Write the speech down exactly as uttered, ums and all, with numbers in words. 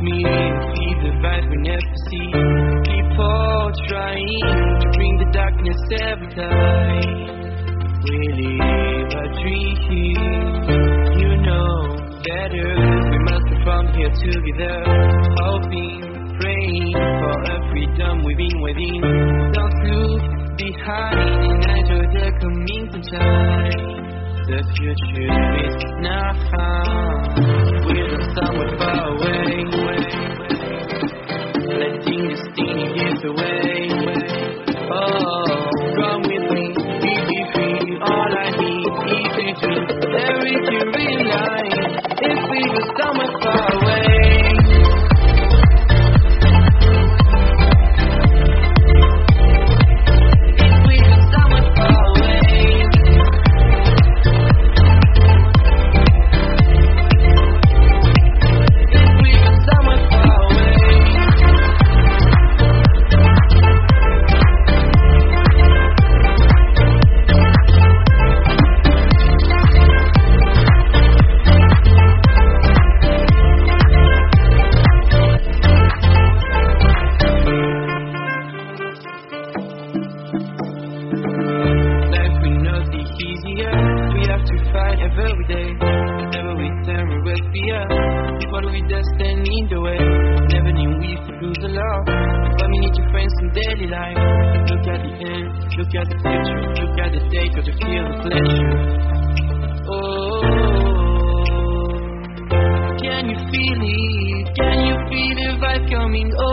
me, see the vibe we never see. People trying to bring the darkness every time. We live a dream, you know better. We must be from here together, hoping, praying for a freedom we've been waiting. Don't look behind and enjoy the coming sunshine. The future is now. We're somewhere far away, letting destiny get away. Oh, come with me, be be free. All I need is a dream. There is a real life if we were somewhere far away. Every day, never we turn we will fear. What we destined in the way. Never knew we could lose the love. But we need to find some daily life. Look at the end, look at the future, look at the day, cause you feel the pleasure. Oh, can you feel it? Can you feel the vibe coming? Oh.